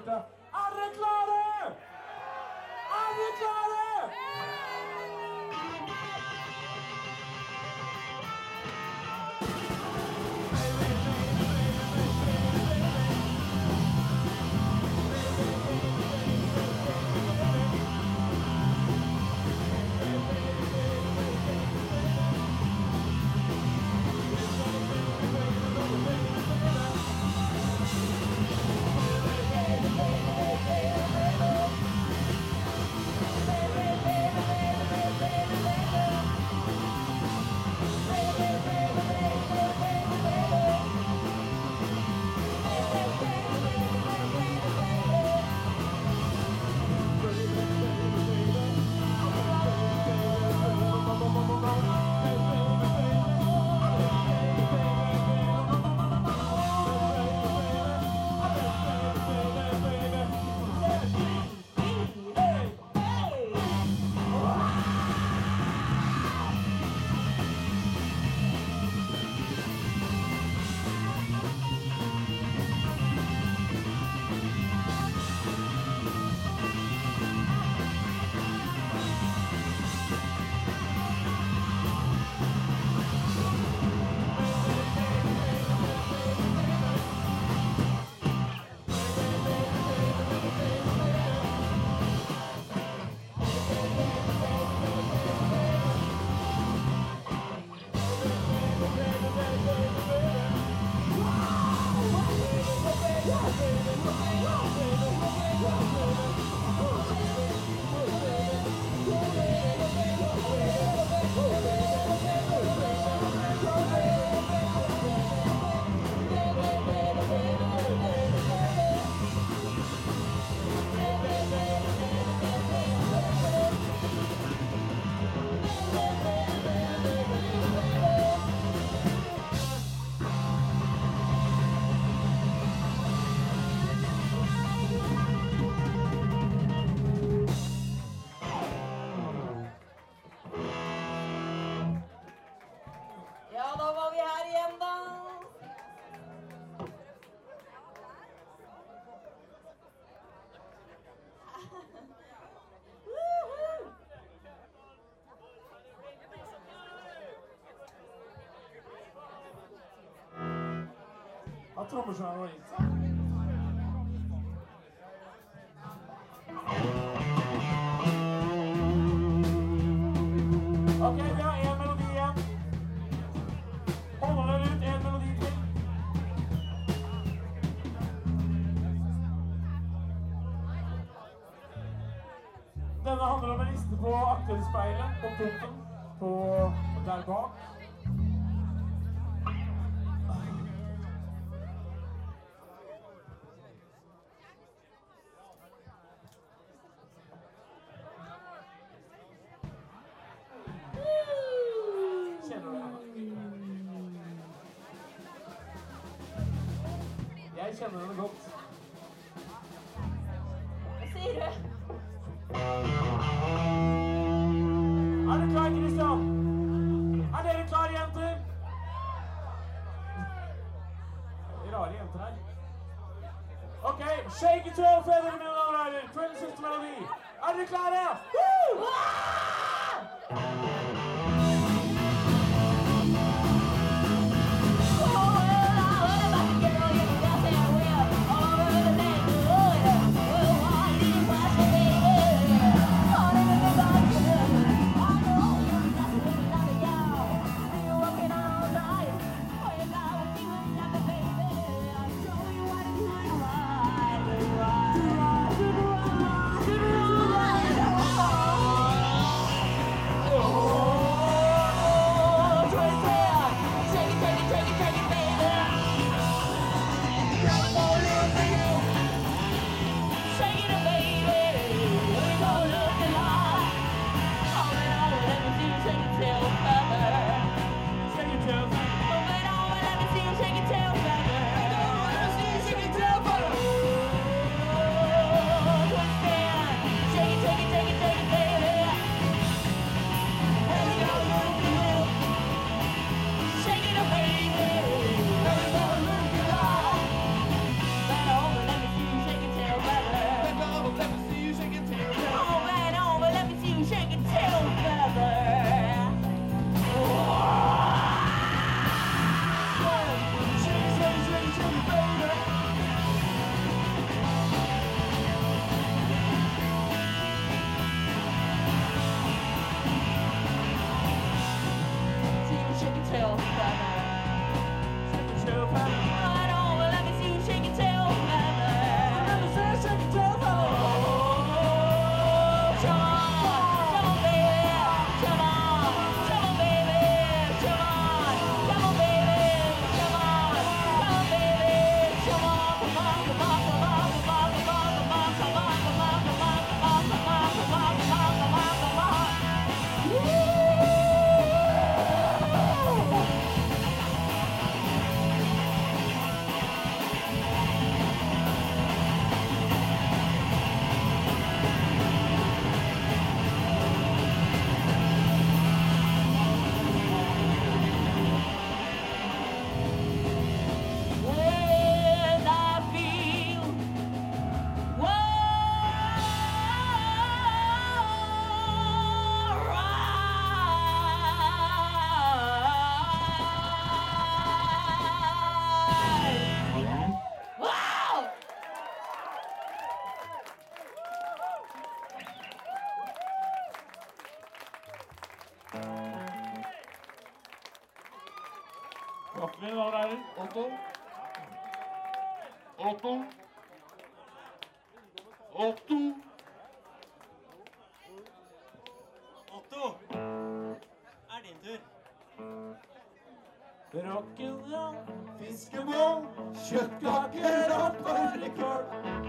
borte. Er dere klare? Er dere klare? Trommeslager og innsats. Ok, vi har en melodi igjen. Holder dere ut en melodi til. Denne handler om en liste på akterspeilet, på pumpen, på der bak. Jeg kjenner henne godt. Hva sier du? Er du klar, Kristian? Er dere klare, jenter? Rare jenter her. Ok, Shake It 12 Feather, mine damer og herrer. Kveldens siste melodi. Er dere klare? Woo! Oh! Otto. Otto. Otto. Otto, din tur. Rock'n'roll, fiskeboll, kjøttkaker og fårikål.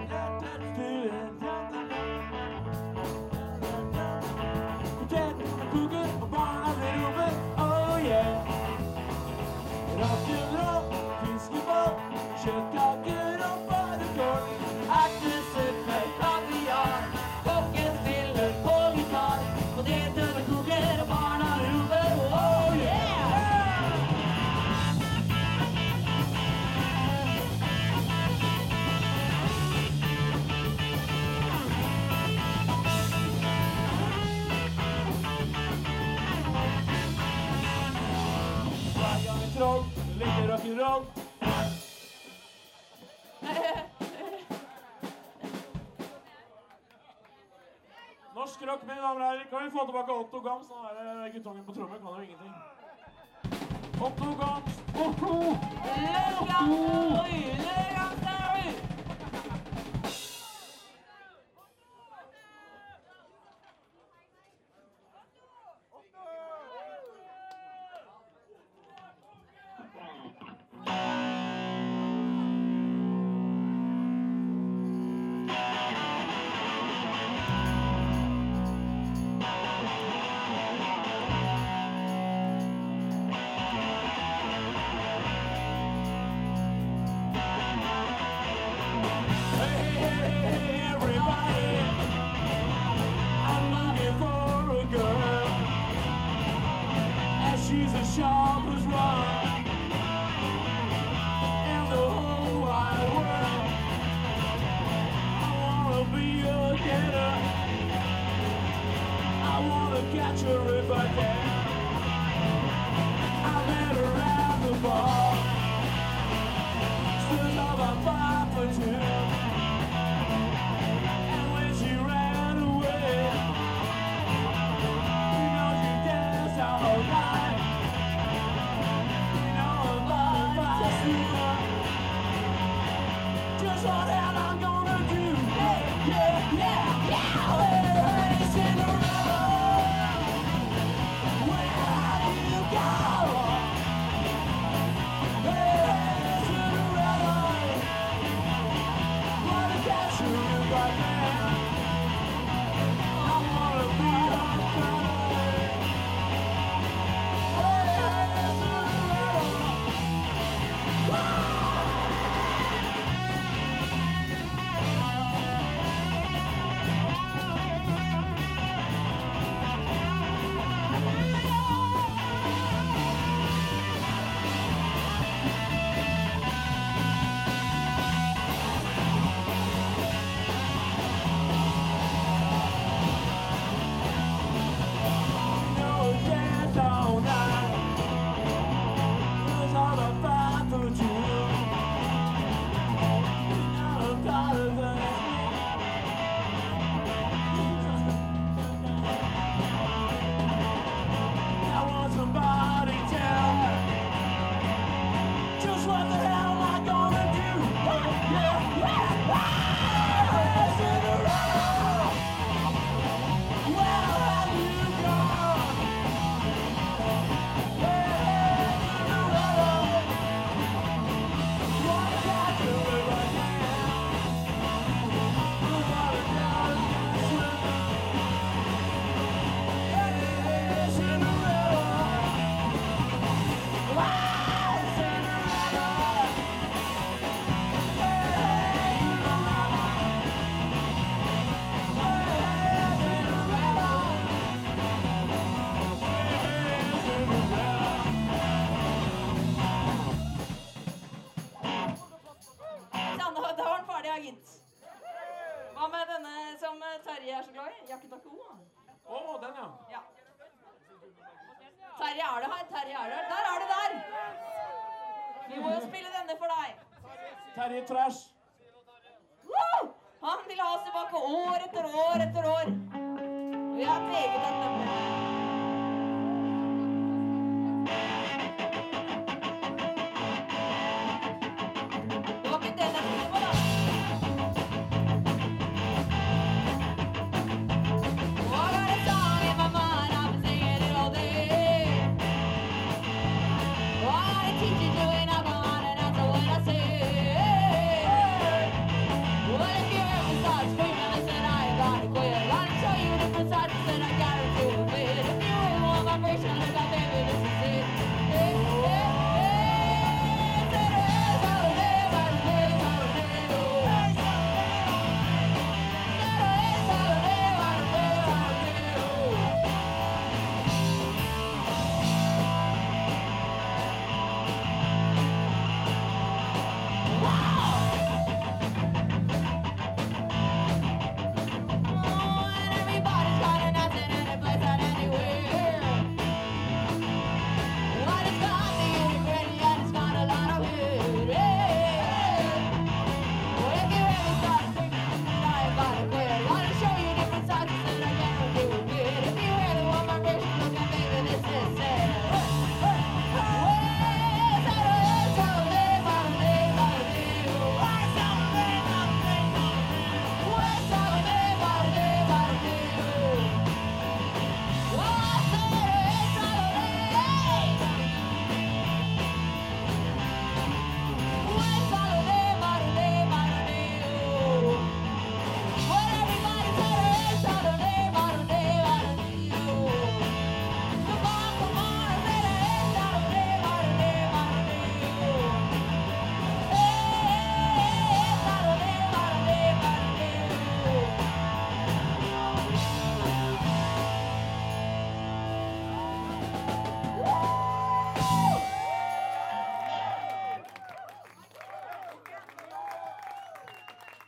Potetkoker og barna blir roper, oh yeah. Rock'n'roll, fiskeboll, kjøttkaker og fårikål. Ertessuppe med kaviar, kokken spiller på gitar. Potetkoker og barna roper, oh yeah. Troll, liker rock'n'roll. Norsk rock, mine damer og herrer. Kan vi få tilbake Otto Gams? Nå er det guttungen på trommet, kan jo ingenting. Otto Gams! Otto! She's as sharp as rock in the whole wide world. I wanna be a getter. I wanna catch her if I can. I met her at the bar. Stood up on 5 for 2. And when she ran away, you know she danced all night. Just what hell I'm gonna do. Hey, yeah, yeah, yeah. Hey, Cinderella, where have you gone? Hey, Cinderella, wanna catch you if I can. I wanna be on fire. Hey, Cinderella. Hva med denne som Terje er så glad i? Jaketako? Åh, den ja. Ja. Terje, er du her? Terje, er du her? Der er du der! Vi må jo spille denne for deg. Terje Trash. Woo! Han vil ha oss tilbake år etter år etter år. Vi er meget takknemlige.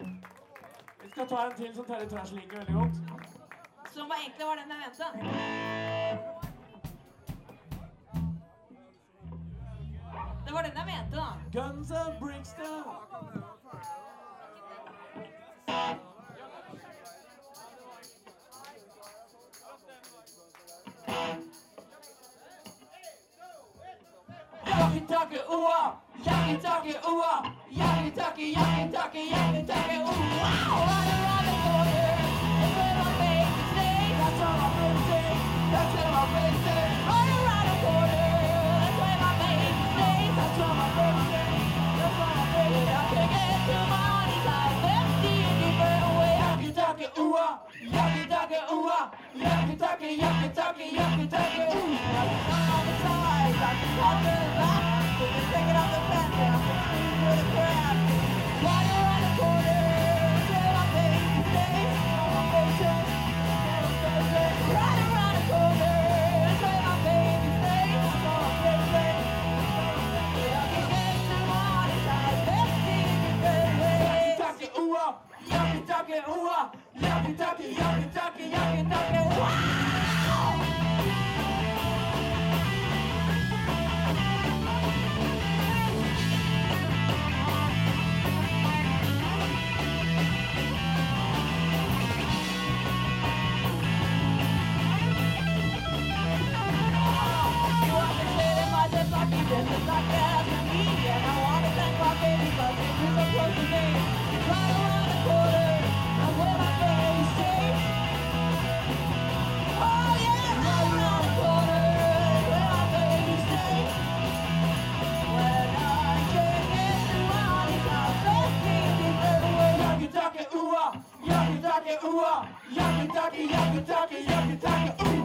Vi skal ta en til som Terje Trash liker veldig godt. Som var egentlig var den jeg mente. Det var den jeg mente, da. Guns of Brixton. Yaki-taki, ooh-ah! Yaki-taki, ooh-ah! Yaki-taki, yaki-taki, yaki-taki, ooh-ah! Right around the corner, that's where my baby stays. That's where my baby stays. That's where my baby stays. Right around the corner, that's where my baby stays. That's where my baby stays. That's where my baby stays. I can't get to my honey's house. Let's see a different way. Yaki-taki, ooh-ah! Yaki-taki, ooh-ah! Yaki-taki, yaki-taki, yaki-taki, ooh-ah! On the side, I can walk to the back. Take it off the fence and I'm gonna squeeze for the crab. Right around the corner, that's where my baby stays. My baby stays. Right around the corner, that's where my baby stays. My baby stays. Yeah, I can get to my honey's house. Let's see if it's better ways. Yaki-taki, ooh-ah. Yaki-taki, ooh-ah. Yaki-taki, yaki-taki, yaki-taki, ooh-ah. Yaki-taki, yaki-taki, yaki-taki, ooh!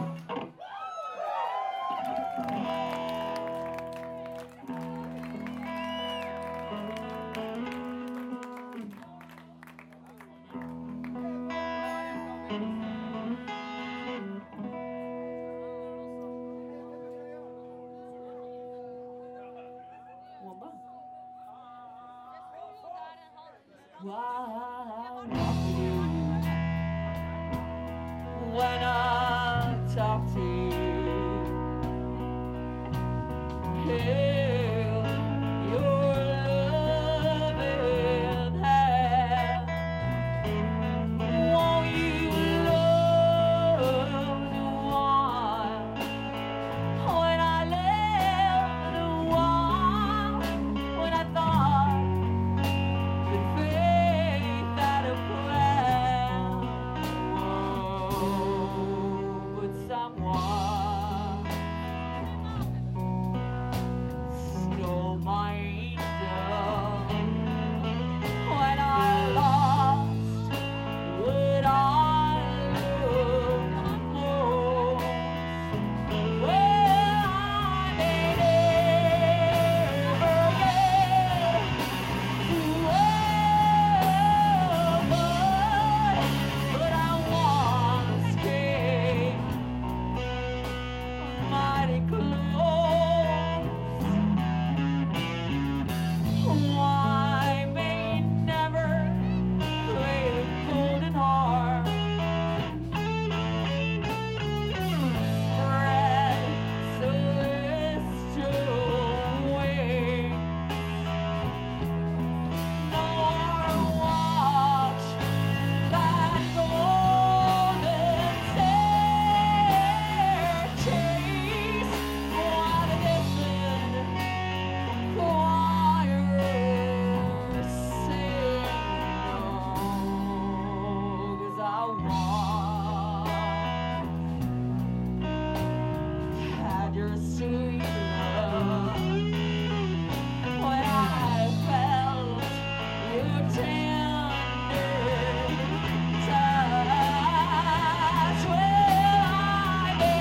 When I talk to you, hail your loving hand. Won't you love the one when I left the one when I thought that faith had a plan? But someone stole my angel when I lost what I loved most. Well, I may never get to heaven, but I once came mighty close. I may never play the golden harp, spread celestial wings, nor watch that golden staircase while the distant choir sings. 'Cause I once had your sweet love when I felt your tender touch. Well, I may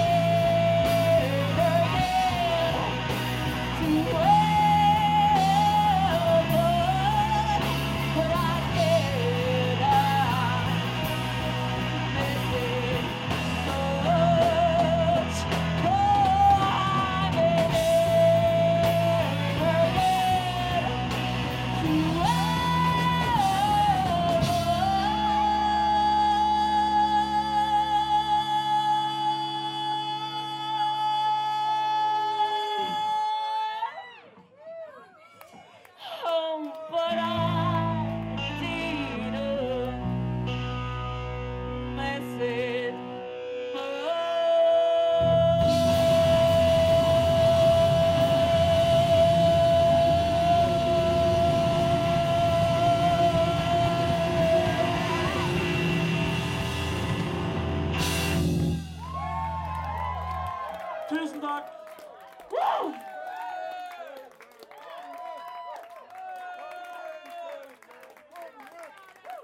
never get to heaven, but I did. I miss it much. Oh, I may never get to heaven.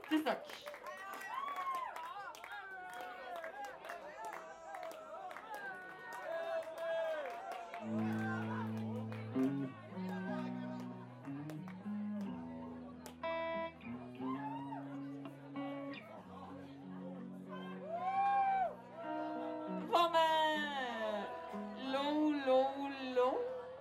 Tusen takk. Hva med low, low, low?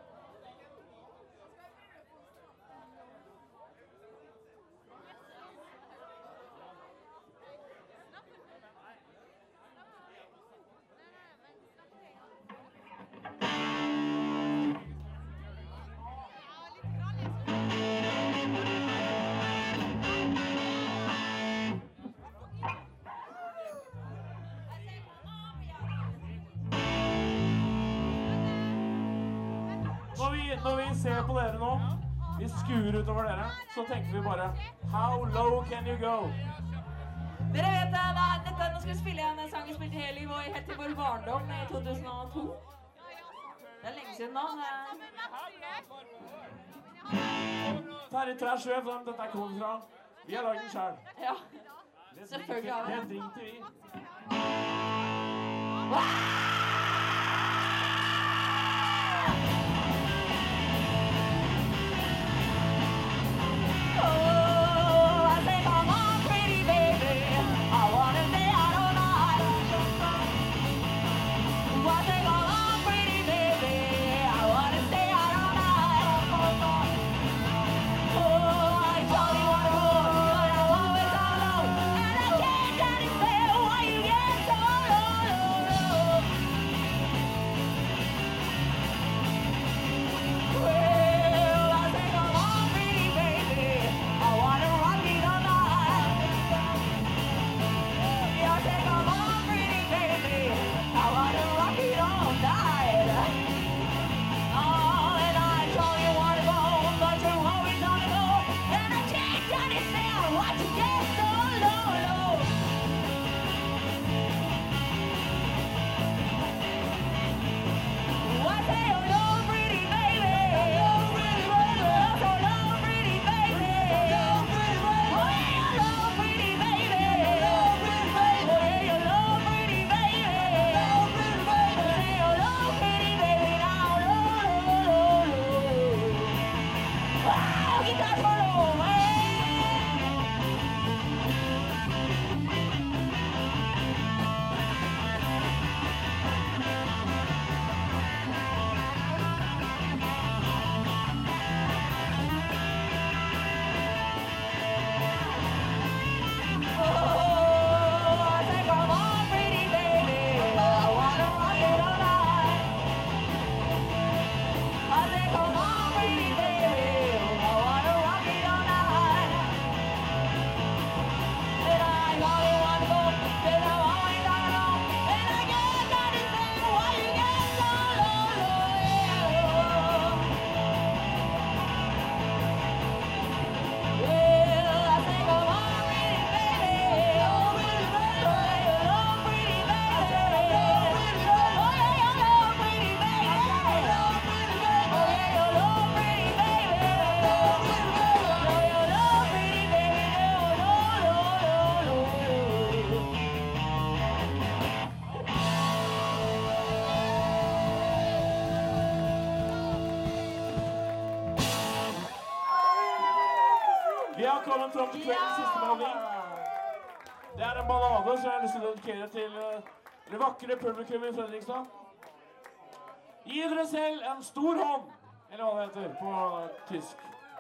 Når vi ser på dere nå, vi skuer utover dere, så tenker vi bare How low can you go? Dere vet dette, nå skal vi spille en sang vi spilte hele livet, helt til vår barndom i 2002. Det er lenge siden nå. Terje Trash vet hvem dette kommer fra. Vi har laget den selv. Ja, selvfølgelig har vi Det det. driter vi. Vi har kommet fram til kveldens siste melodi. Det er en ballade som jeg har lyst til å dedikere til det vakre publikum i Fredrikstad. Gi dere selv en stor hånd, eller hva det heter på tysk.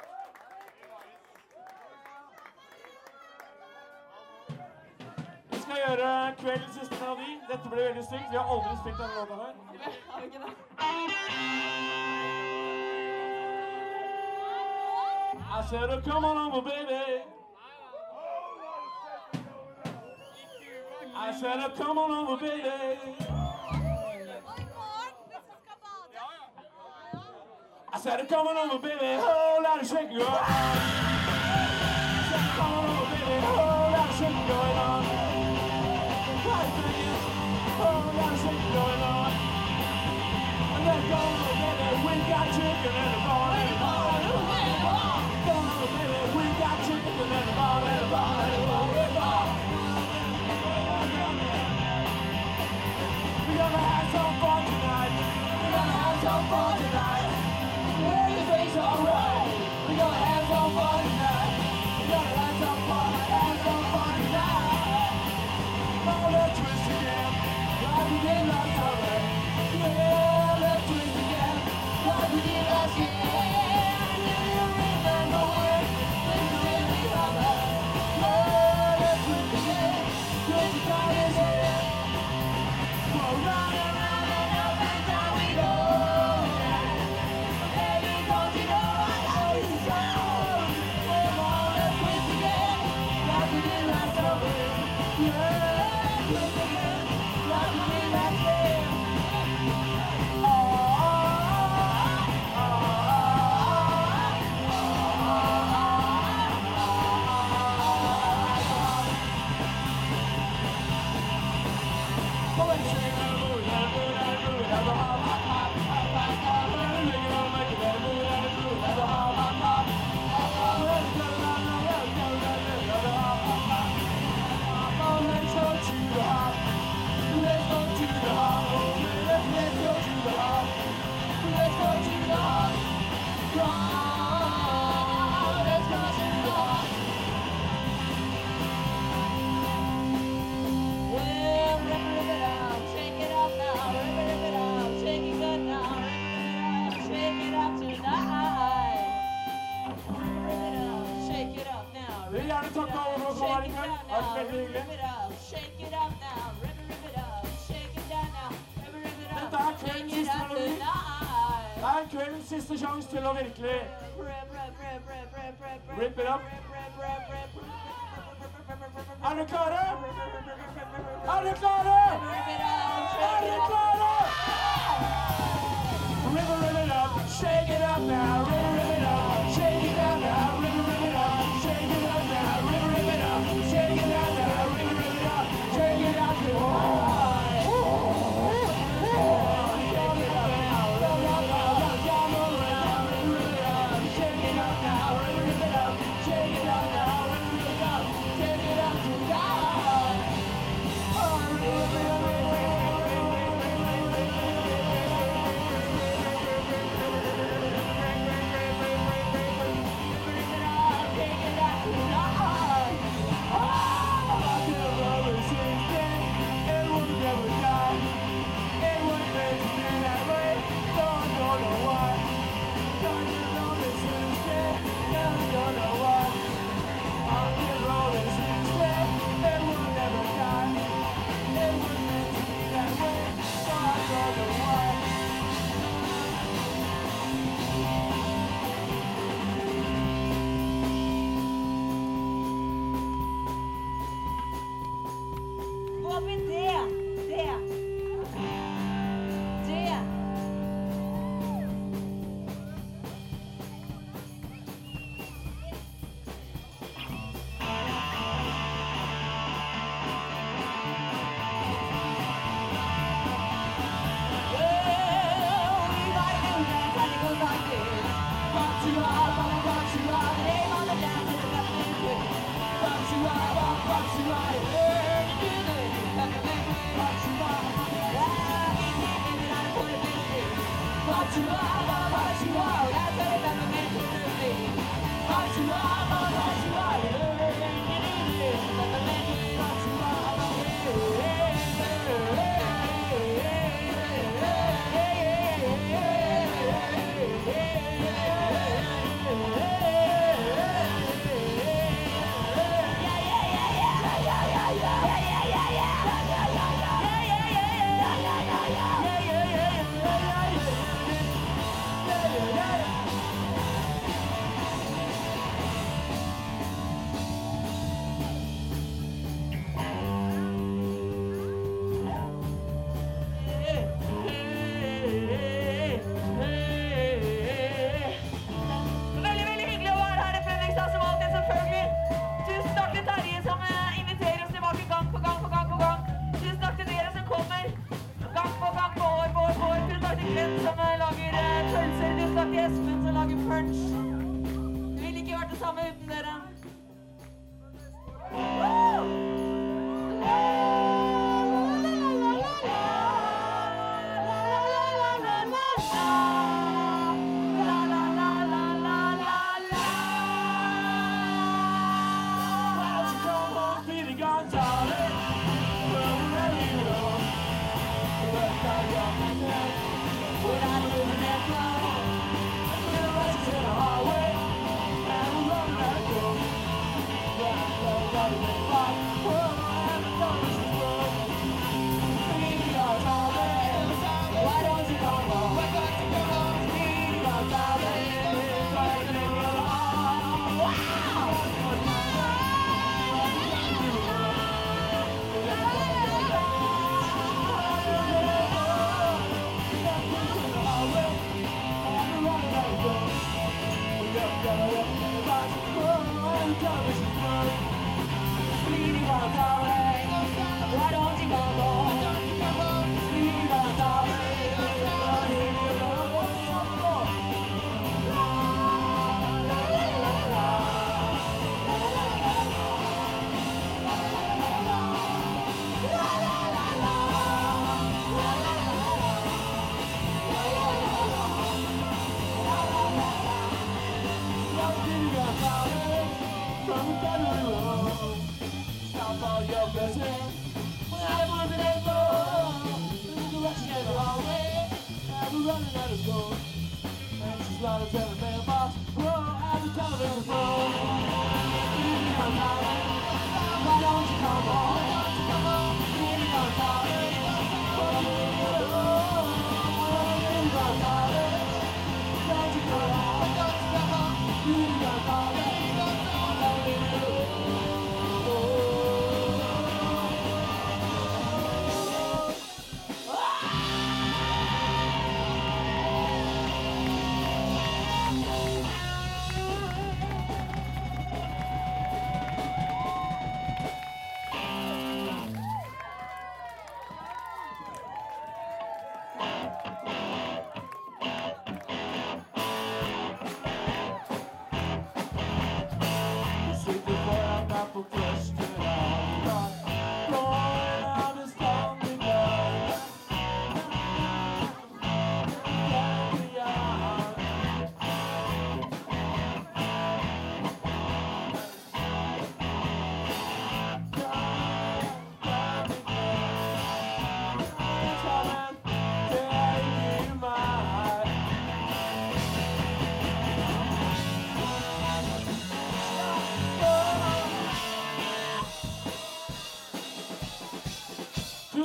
Vi skal gjøre kveldens siste melodi. Dette blir veldig stygt. Vi har aldri spilt denne låta før. Har vi ikke det? I said, oh, come on over, baby. I said, oh, come on over, baby. I said, oh, come on over, baby. Oh, let it shake you up. I said, come on over, baby. Oh, let it shake going on. Oh, let it shake going on. And then go over, baby. We got chicken in the bar, in the bar, in the bar. Go over, baby. We got chicken in the bar, in the bar, in the bar. vil gjerne takke alle for å komme her i kveld. Det har vært veldig hyggelig. Dette er kveldens siste melodi. Det er kveldens siste sjanse til å virkelig rip it up. Er dere klare? Er dere klare? Er dere klare? Rip it up, shake it up now, rip it up, shake it up now, rip it up, shake it up now, rip it up, shake it up now, rip it up, shake it up now.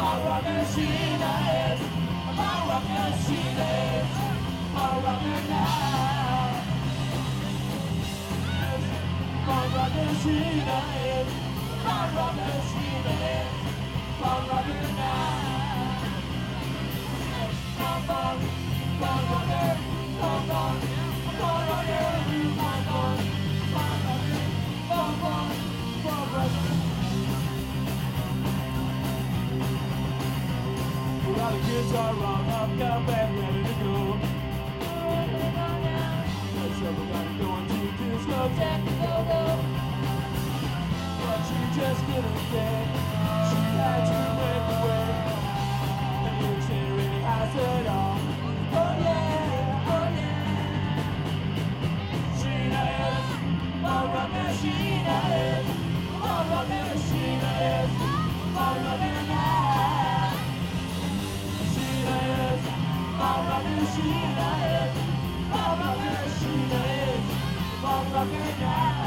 Motherfucker, she is. Motherfucker, she is. Motherfucker now. Motherfucker, she is. Motherfucker, she is. Motherfucker now. Motherfucker, motherfucker, motherfucker, we got a guitar wrong, I've got a band ready to go. Let's everybody going to discotheque, go. But she just couldn't stay. She had to break away. And the lyrics ain't really has it all. Oh yeah, oh yeah. Sheena is, motherfucker, Sheena is. Motherfucker, Sheena is. Motherfucker now. Sheena is, motherfucker, Sheena is. Motherfucker, Sheena is. Motherfucker now.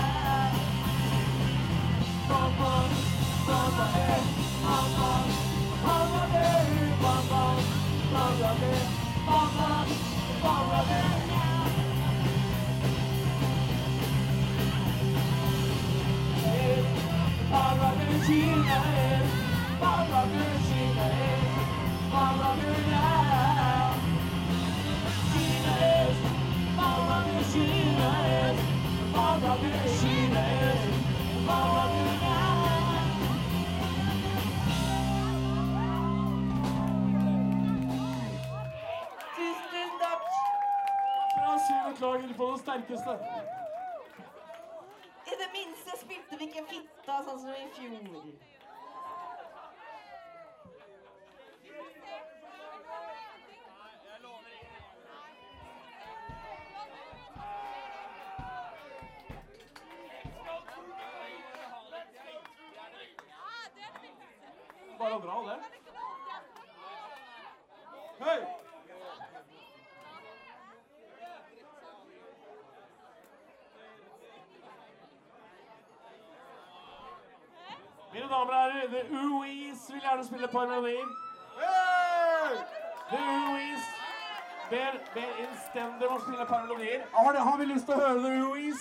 Beklager på det sterkeste. I det minste spilte vi ikke fitta sånn som i fjor. Bare å dra det. Hei! Mine damer og herrer, The Ooies vil gjerne spille et par melodier. The Ooies ber innstendig om å spille et par melodier. Har vi lyst til å høre The Ooies?